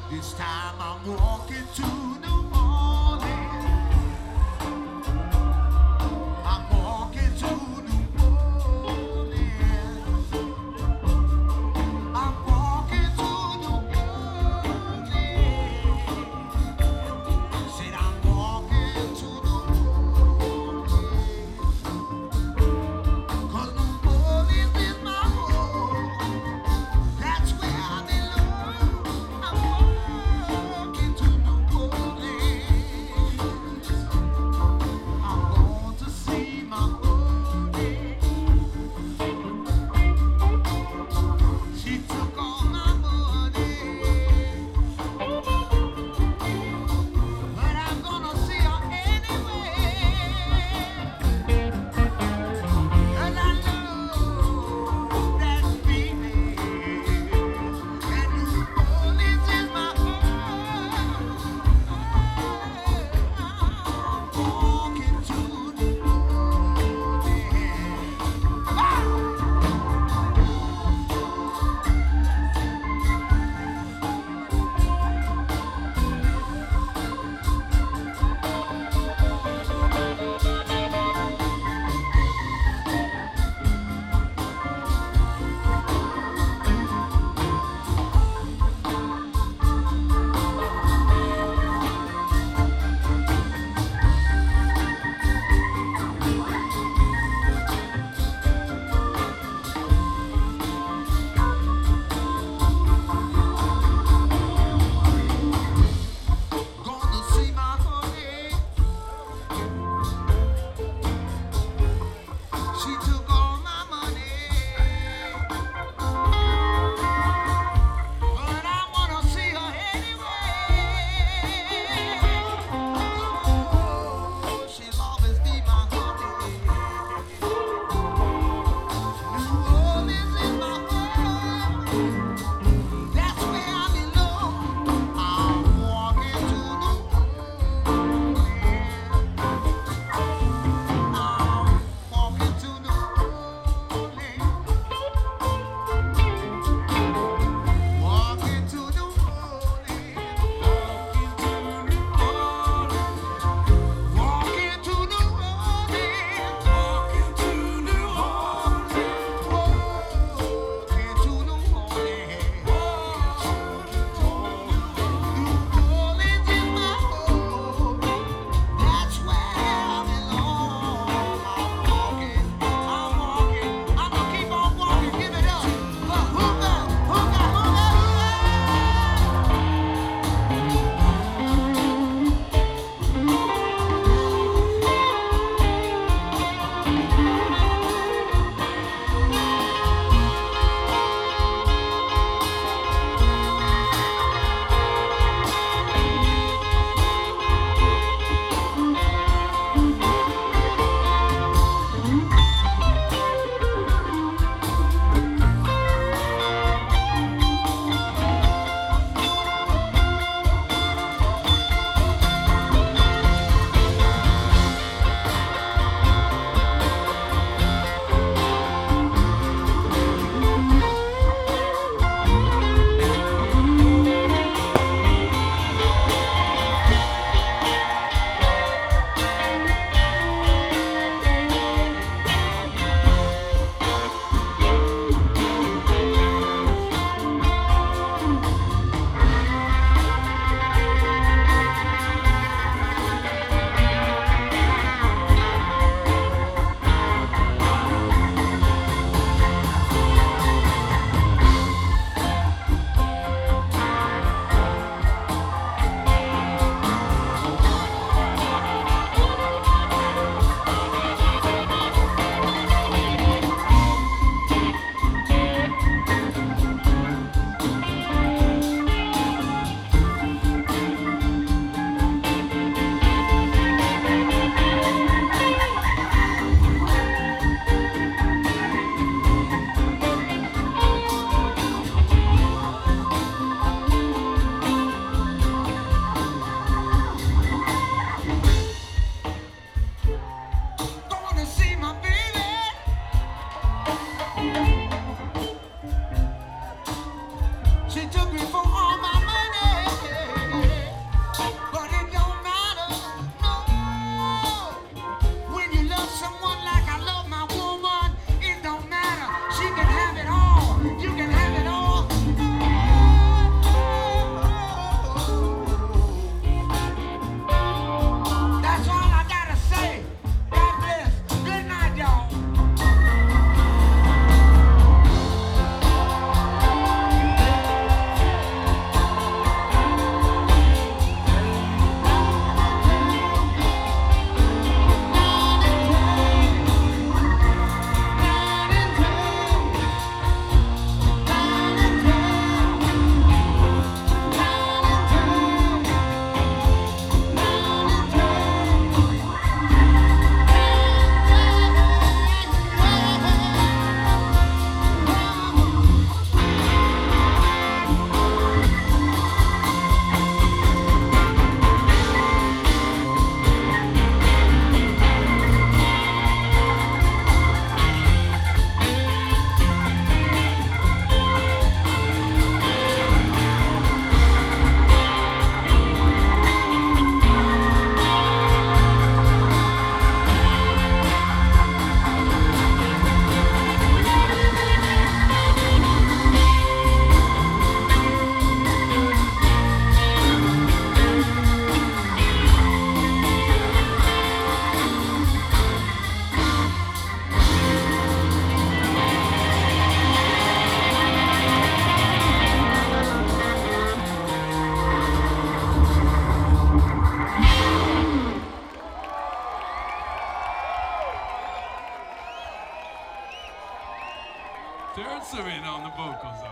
This time I'm walking to New Orleans. I'm walking to New Orleans. I'm walking to New Orleans. Said I'm walking to New Orleans. 'Cause New Orleans is my home. That's where I belong. I'm walking to New Orleans. I'm going to see my Orleans. She took all my money, but I'm gonna see her anyway. And I know that feeling. And New Orleans is my home. I'm walking to New Orleans. Ah! Gonna see my honey. She took all my money, but I wanna see her anyway. Oh, she'll always be my honey. New Orleans is my home. That's where I belong. I'm walking to New Orleans. I'm walking to New Orleans. Walking to New Orleans. Walking to New Orleans. Walking to New Orleans. Walking to New Orleans. New Orleans is my home. That's where I belong. I'm walking. I'm gonna keep on walking. Give it up. For hookah, hookah, hookah, She took me for all my money. Serene on the vocals.